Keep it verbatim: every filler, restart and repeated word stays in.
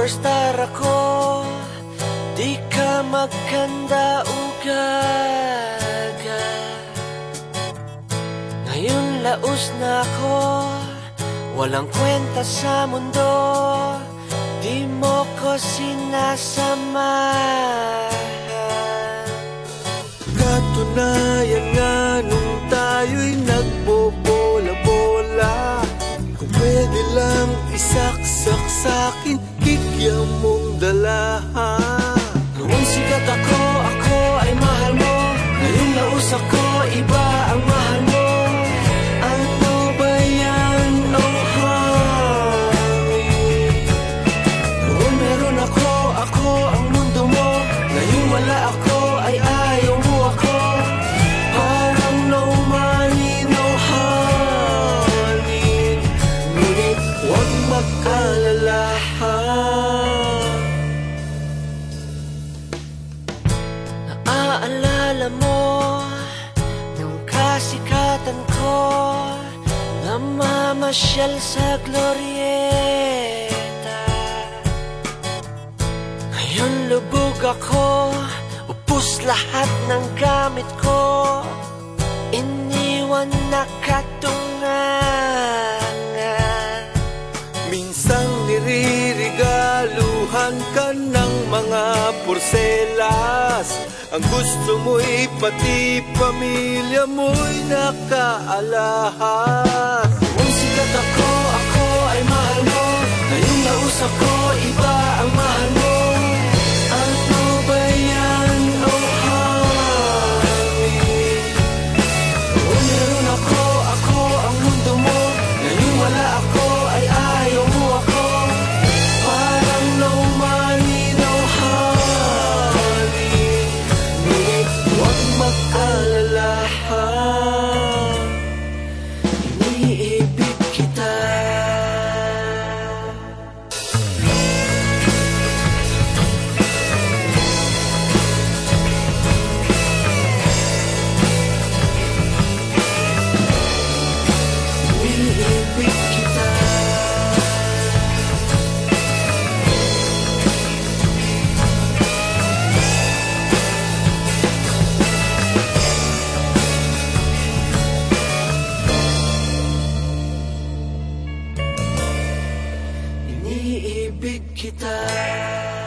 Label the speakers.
Speaker 1: Superstar ako, di ka magkanda o gaga. Ngayon laos na ako, walang kwenta sa mundo, di mo ko sinasamahan.
Speaker 2: Katunayan nga nung tayo'y nagbobola-bola, kung pwede lang isaksak sa'kin, kikya mong dalahan.
Speaker 1: Noong sikat ako, ako ay mahal mo. Ngayon laos ako, iba ang mahal mo. Ano ba yan, oh honey? Noong meron ako, ako ang mundo mo. Ngayon wala ako, ay ayaw mo ako. Parang no money, no honey. Ngunit huwag mag-alalahan. Naaalala mo nung kasikatan ko, namamasyal sa Glorieta. Ngayon lubog ako, ubos lahat ng gamit ko, iniwan na katungangan.
Speaker 2: Minsang niririgaluhan ka ng mga porselas, ang gusto mo'y pati pamilya mo'y nakaalahas.
Speaker 1: Kung sikat ako, ako ay mahal mo. Ngayong laos ako, iba ang mahal mo. Ano ba yan, oh honey? Kung meron ako, ako ang mundo mo. Ngayong wala ako, ay ayaw mo ako. Parang no money, no honey. Ngunit huwag mag-alalahan, iniibig kita. Iniibig kita. Iniibig kita.